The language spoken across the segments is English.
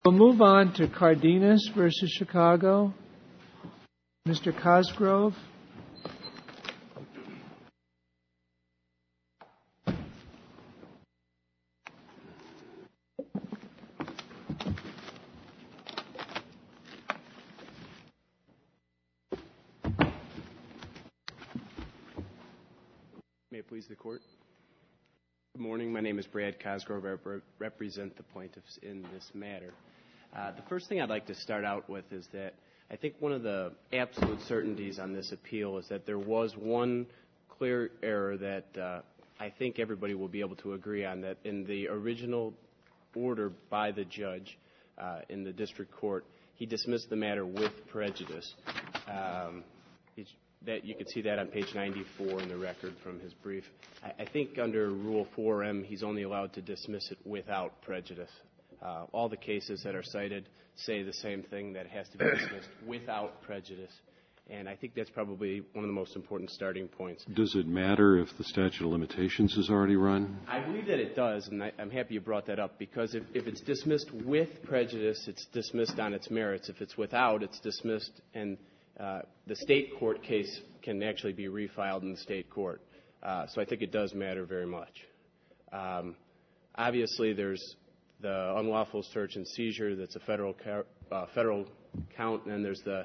We'll move on to Cardenas versus Chicago. Mr. Cosgrove. May it please the Court. Good morning. My name is Brad Cosgrove. I represent the plaintiffs in this matter. The first thing I'd like to start out with is that I think one of the absolute certainties on this appeal is that there was one clear error that I think everybody will be able to agree on, that in the original order by the judge in the district court, he dismissed the matter with prejudice. That you can see that on page 94 in the record from his brief. I think under Rule 4M, he's only allowed to dismiss it without prejudice. All the cases that are cited say the same thing, that it has to be dismissed without prejudice. And I think that's probably one of the most important starting points. Does it matter if the statute of limitations is already run? I believe that it does, and I'm happy you brought that up, because if it's dismissed with prejudice, it's dismissed on its merits. If it's without, it's dismissed, and the state court case can actually be refiled in the state court. So I think it does matter very much. Obviously, there's the unlawful search and seizure. That's a federal count, and then there's the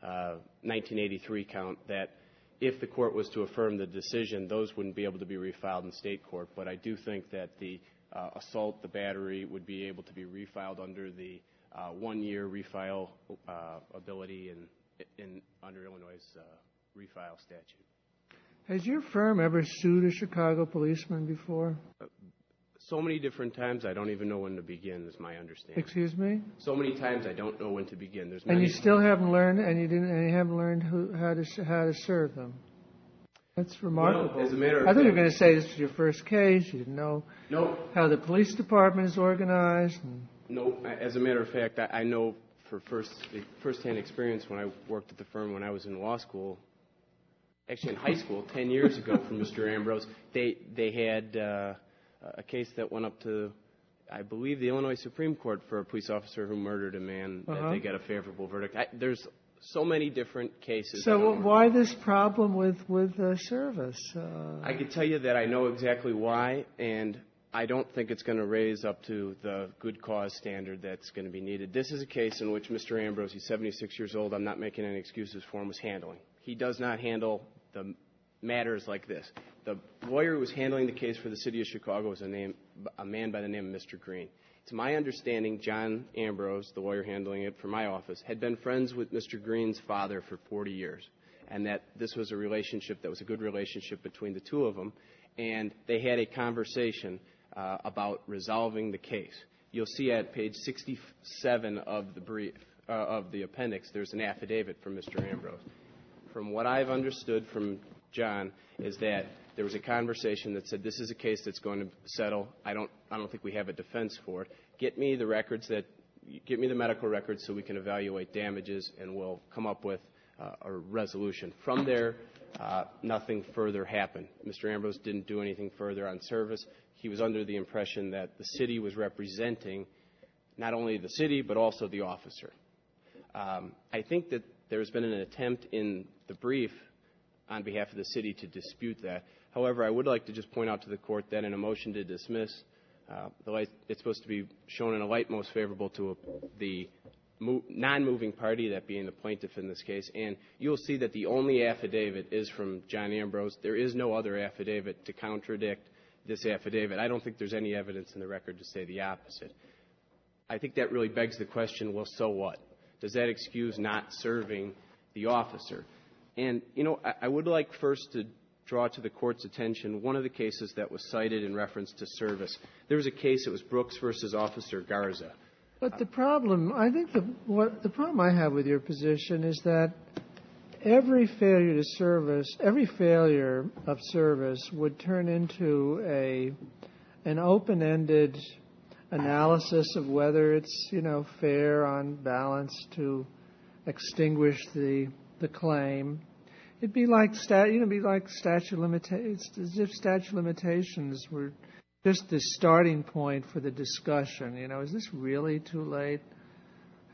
1983 count that if the court was to affirm the decision, those wouldn't be able to be refiled in state court. But I do think that the assault, the battery, would be able to be refiled under the 1-year refile ability under Illinois' refile statute. Has your firm ever sued a Chicago policeman before? So many different times, I don't even know when to begin, is my understanding. Excuse me? So many times, I don't know when to begin. And you still haven't learned, and you haven't learned how to serve them. That's remarkable. Well, as a matter of I thought you were going to say this was your first case. You didn't know how the police department is organized. No, as a matter of fact, I know for first-hand experience when I worked at the firm when I was in law school, actually in high school, 10 years ago from Mr. Ambrose, they had a case that went up to, I believe, the Illinois Supreme Court for a police officer who murdered a man. That they got a favorable verdict. There's so many different cases. So why this problem with service? I could tell you that I know exactly why, and I don't think it's going to raise up to the good cause standard that's going to be needed. This is a case in which Mr. Ambrose, he's 76 years old, I'm not making any excuses for him, was handling. He does not handle the matters like this. The lawyer who was handling the case for the city of Chicago was a man by the name of Mr. Green. It's my understanding John Ambrose, the lawyer handling it for my office, had been friends with Mr. Green's father for 40 years, and that this was a relationship that was a good relationship between the two of them, and they had a conversation about resolving the case. You'll see at page 67 of the brief, of the appendix, there's an affidavit from Mr. Ambrose. From what I've understood from John is that there was a conversation that said, this is a case that's going to settle. I don't think we have a defense for it. Get me the medical records so we can evaluate damages, and we'll come up with a resolution. From there, nothing further happened. Mr. Ambrose didn't do anything further on service. He was under the impression that the city was representing not only the city but also the officer. I think that there's been an attempt in the brief on behalf of the city to dispute that. However, I would like to just point out to the court that in a motion to dismiss, it's supposed to be shown in a light most favorable to the non-moving party, that being the plaintiff in this case, and you'll see that the only affidavit is from John Ambrose. There is no other affidavit to contradict this affidavit. I don't think there's any evidence in the record to say the opposite. I think that really begs the question, well, so what? Does that excuse not serving the officer? And, I would like first to draw to the court's attention one of the cases that was cited in reference to service. There was a case, it was Brooks versus Officer Garza. But the problem, I think the problem I have with your position is that every failure of service would turn into an open-ended analysis of whether it's, fair on balance to extinguish the claim. It'd be like statute of limitations. As if statute of limitations were just the starting point for the discussion. Is this really too late?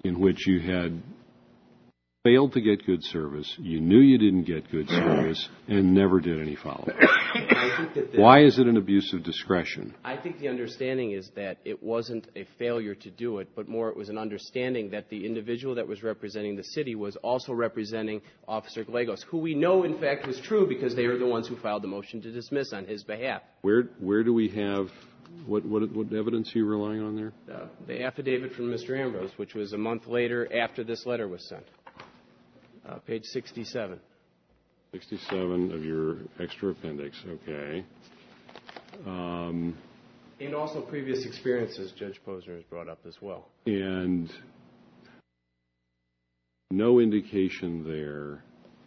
in which you had failed to get good service, you knew you didn't get good service, and never did any follow-up. Why is it an abuse of discretion? I think the understanding is that it wasn't a failure to do it, but more it was an understanding that the individual that was representing the city was also representing Officer Gallegos, who we know, in fact, was true because they are the ones who filed the motion to dismiss on his behalf. Where do we have, what evidence are you relying on there? The affidavit from Mr. Ambrose, which was a month later after this letter was sent. Page 67. 67 of your extra appendix, okay. And also previous experiences Judge Posner has brought up as well. And no indication there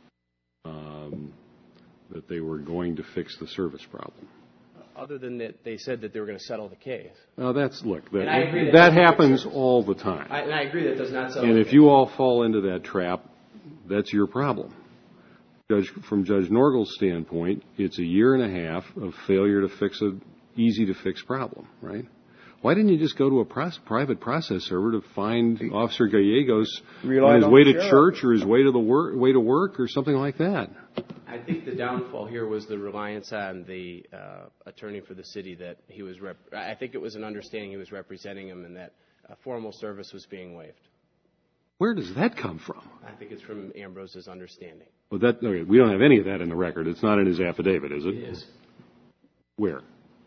that they were going to fix the service problem. Other than that, they said that they were going to settle the case. That happens all the time. And I agree that does not settle And the if case. you all fall into that trap, that's your problem. From Judge Norgal's standpoint, it's a year and a half of failure to fix an easy-to-fix problem, right? Why didn't you just go to a private process server to find Officer Gallegos on his way to church or his way to work or something like that? I think the downfall here was the reliance on the attorney for the city that he was. I think it was an understanding he was representing him and that formal service was being waived. Where does that come from? I think it's from Ambrose's understanding. Well, okay, we don't have any of that in the record. It's not in his affidavit, is it? It is. Where?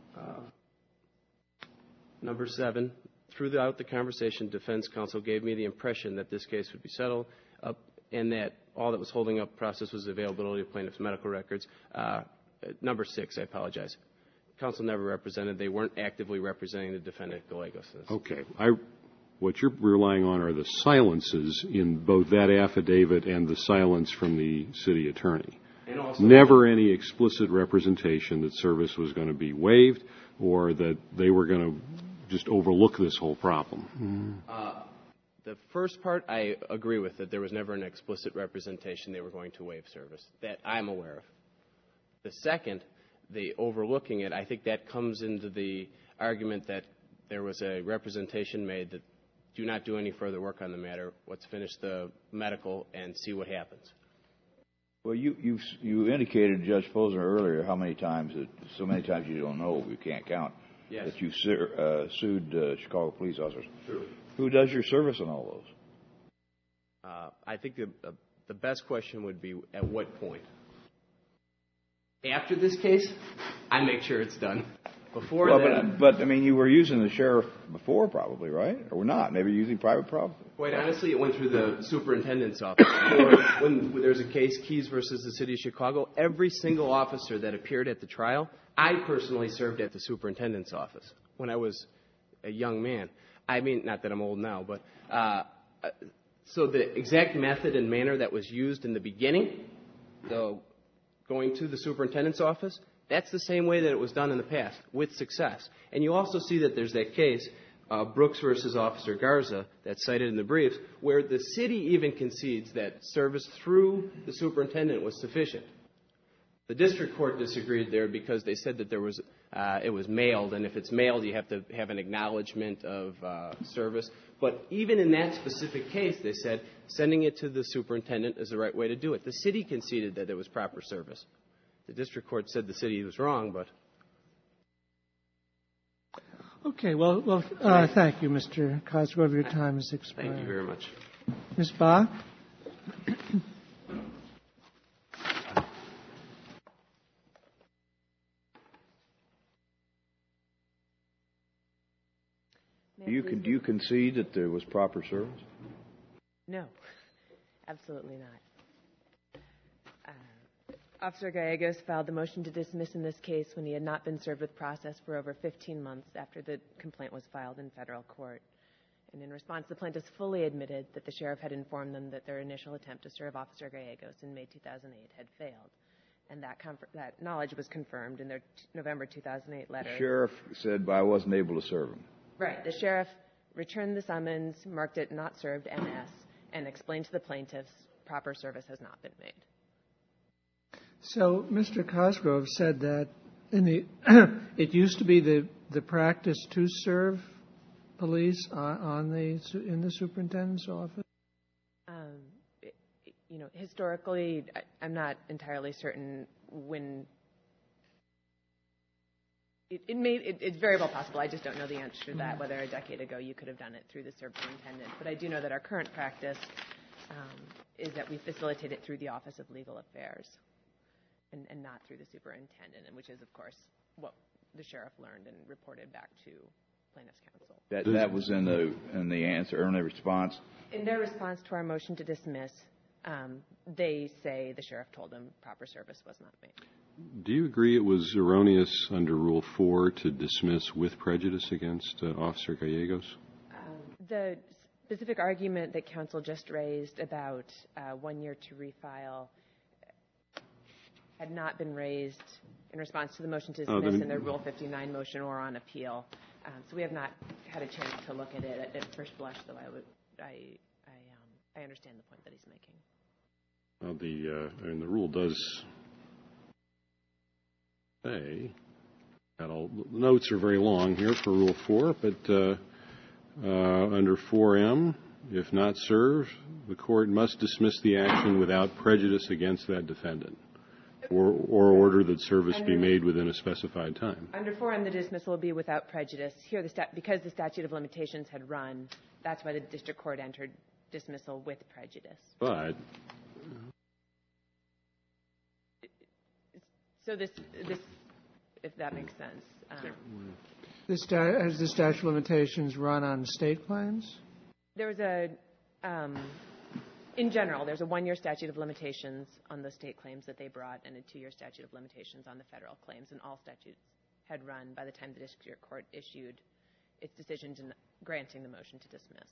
Number 7, throughout the conversation, defense counsel gave me the impression that this case would be settled and that all that was holding up the process was availability of plaintiff's medical records. Number 6, I apologize. Counsel never represented. They weren't actively representing the defendant, Gallegos. Okay. What you're relying on are the silences in both that affidavit and the silence from the city attorney. And also, never any explicit representation that service was going to be waived or that they were going to just overlook this whole problem. The first part I agree with, that there was never an explicit representation they were going to waive service. That I'm aware of. The second, the overlooking it, I think that comes into the argument that there was a representation made that do not do any further work on the matter. Let's finish the medical and see what happens. Well, you indicated, Judge Posner, earlier how many times, so many times you don't know, you can't count, yes, that you sued Chicago police officers. True. Who does your service on all those? I think the best question would be at what point. After this case, I make sure it's done. Before that, but I mean, you were using the sheriff before, probably, right? Or not? Maybe using private property. Quite honestly, it went through the superintendent's office. Or when there's a case, Keys versus the city of Chicago, every single officer that appeared at the trial, I personally served at the superintendent's office when I was a young man. I mean, not that I'm old now, but so the exact method and manner that was used in the beginning, going to the superintendent's office, that's the same way that it was done in the past, with success. And you also see that there's that case, Brooks versus Officer Garza, that's cited in the briefs, where the city even concedes that service through the superintendent was sufficient. The district court disagreed there because they said that it was mailed, and if it's mailed, you have to have an acknowledgement of service. But even in that specific case, they said sending it to the superintendent is the right way to do it. The city conceded that it was proper service. The district court said the city was wrong, but... Okay, well, thank you, Mr. Cosgrove. Your time has expired. Thank you very much. Ms. Bach? Do you concede that there was proper service? No, absolutely not. Officer Gallegos filed the motion to dismiss in this case when he had not been served with process for over 15 months after the complaint was filed in federal court. And in response, the plaintiffs fully admitted that the sheriff had informed them that their initial attempt to serve Officer Gallegos in May 2008 had failed. And that knowledge was confirmed in their November 2008 letter. The sheriff said, but I wasn't able to serve him. Right. The sheriff returned the summons, marked it not served MS, and explained to the plaintiffs proper service has not been made. So Mr. Cosgrove said that it used to be the practice to serve police in the superintendent's office? Historically, I'm not entirely certain when. It's very well possible. I just don't know the answer to that, whether a decade ago you could have done it through the superintendent. But I do know that our current practice is that we facilitate it through the Office of Legal Affairs and not through the superintendent, and which is, of course, what the sheriff learned and reported back to plaintiff's counsel. That was in the answer, or in the response? In their response to our motion to dismiss, they say the sheriff told them proper service was not made. Do you agree it was erroneous under Rule 4 to dismiss with prejudice against Officer Gallegos? The specific argument that counsel just raised about 1 year to refile had not been raised in response to the motion to dismiss in their Rule 59 motion or on appeal. So we have not had a chance to look at it at first blush, though I understand the point that he's making. Well, the rule does say, the notes are very long here for Rule 4, but under 4M, if not served, the court must dismiss the action without prejudice against that defendant, or order that service be made within a specified time. Under 4M, the dismissal will be without prejudice. Here, because the statute of limitations had run, that's why the district court entered dismissal with prejudice. But so this, if that makes sense. Has the statute of limitations run on state claims? There was in general, there's a 1 year statute of limitations on the state claims that they brought and a 2 year statute of limitations on the federal claims, and all statutes had run by the time the district court issued its decision granting the motion to dismiss.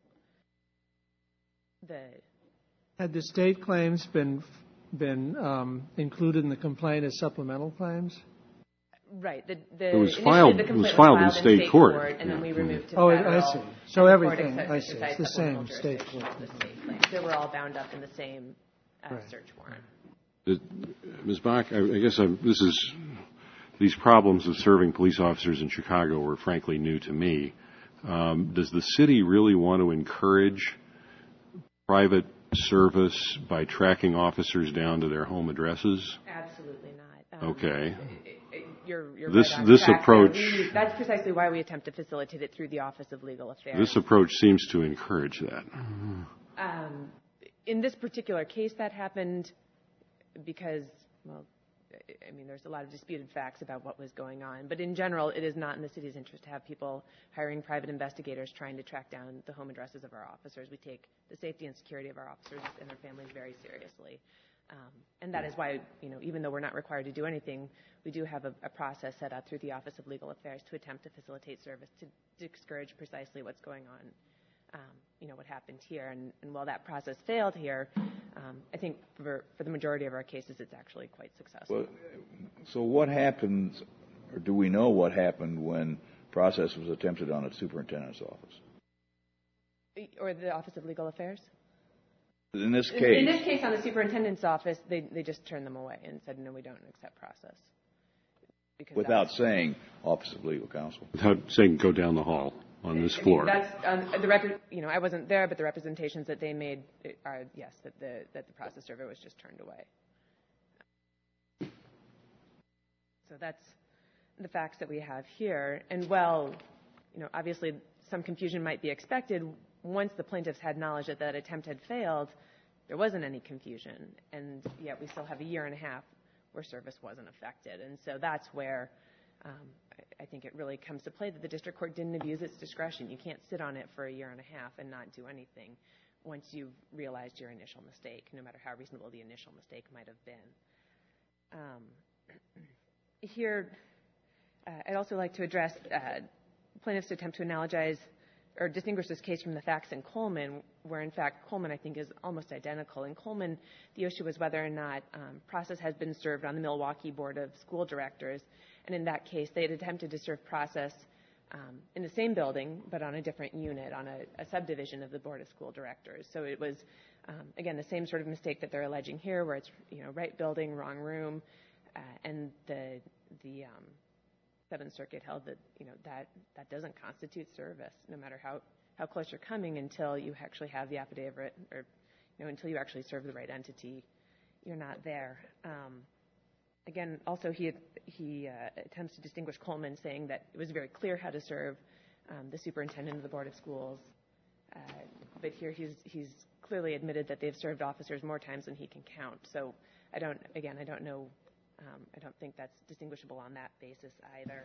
Had the state claims been included in the complaint as supplemental claims? Right. It was filed in state court. And then we removed to federal. Oh, I see. So everything, I see. It's the same state court. They were all bound up in the same search warrant. Ms. Bach, I guess these problems of serving police officers in Chicago were frankly new to me. Does the city really want to encourage private service by tracking officers down to their home addresses? Absolutely not. Okay. You're this right on track approach. That's precisely why we attempt to facilitate it through the Office of Legal Affairs. This approach seems to encourage that. In this particular case, that happened because, there's a lot of disputed facts about what was going on. But in general, it is not in the city's interest to have people hiring private investigators trying to track down the home addresses of our officers. We take the safety and security of our officers and their families very seriously. And that is why, even though we're not required to do anything, we do have a process set up through the Office of Legal Affairs to attempt to facilitate service to discourage precisely what's going on, what happened here. And while that process failed here, I think for the majority of our cases, it's actually quite successful. Well, so what happens, or do we know what happened when process was attempted on a superintendent's office? Or the Office of Legal Affairs? In this case, on the superintendent's office, they just turned them away and said, no, we don't accept process. Without saying Office of Legal Counsel. Without saying go down the hall on this floor. That's the record. I wasn't there, but the representations that they made are yes, that the process server was just turned away. So that's the facts that we have here. And obviously some confusion might be expected. Once the plaintiffs had knowledge that that attempt had failed, there wasn't any confusion, and yet we still have a year and a half where service wasn't affected. And so that's where I think it really comes to play that the district court didn't abuse its discretion. You can't sit on it for a year and a half and not do anything once you've realized your initial mistake, no matter how reasonable the initial mistake might have been. Here, I'd also like to address plaintiffs' attempt to analogize or distinguish this case from the facts in Coleman, where, in fact, Coleman, I think, is almost identical. In Coleman, the issue was whether or not process has been served on the Milwaukee Board of School Directors. And in that case, they had attempted to serve process in the same building, but on a different unit, on a subdivision of the Board of School Directors. So it was, again, the same sort of mistake that they're alleging here, where it's, right building, wrong room, and the Seventh Circuit held that, that doesn't constitute service, no matter how close you're coming, until you actually have the affidavit, or until you actually serve the right entity, you're not there. Again, also he attempts to distinguish Coleman, saying that it was very clear how to serve the superintendent of the Board of Schools. But here he's clearly admitted that they've served officers more times than he can count. So I don't know. I don't think that's distinguishable on that basis either.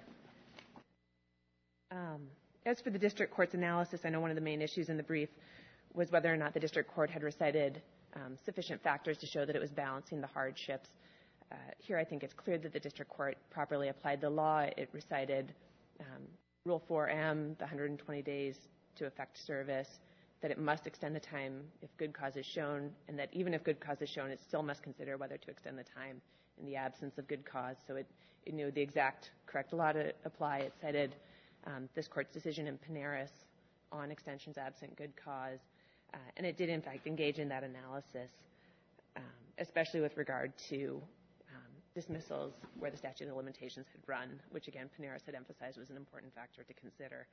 As for the district court's analysis, I know one of the main issues in the brief was whether or not the district court had recited sufficient factors to show that it was balancing the hardships. Here I think it's clear that the district court properly applied the law. It recited Rule 4M, the 120 days to effect service, that it must extend the time if good cause is shown, and that even if good cause is shown, it still must consider whether to extend the time in the absence of good cause. So it knew the exact correct law to apply. It cited this court's decision in Panaris on extensions absent good cause, and it did, in fact, engage in that analysis, especially with regard to dismissals where the statute of limitations had run, which, again, Panaris had emphasized was an important factor to consider.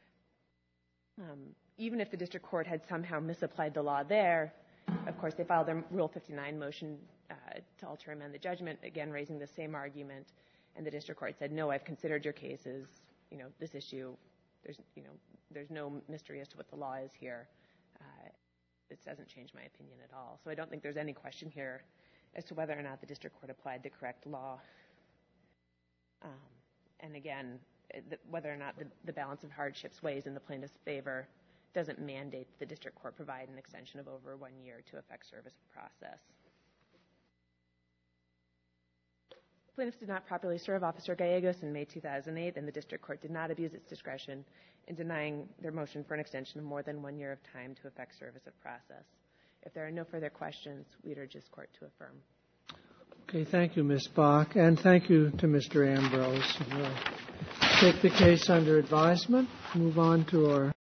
Even if the district court had somehow misapplied the law there, of course, they filed their Rule 59 motion to alter and amend the judgment, again, raising the same argument, and the district court said, no, I've considered your cases. This issue, there's no mystery as to what the law is here. It doesn't change my opinion at all. So I don't think there's any question here as to whether or not the district court applied the correct law. And again, whether or not the balance of hardships weighs in the plaintiff's favor doesn't mandate the district court provide an extension of over 1 year to effect service process. Plaintiffs did not properly serve Officer Gallegos in May 2008, and the district court did not abuse its discretion in denying their motion for an extension of more than 1 year of time to effect service of process. If there are no further questions, we'd urge this court to affirm. Okay, thank you, Ms. Bach, and thank you to Mr. Ambrose. We'll take the case under advisement, move on to our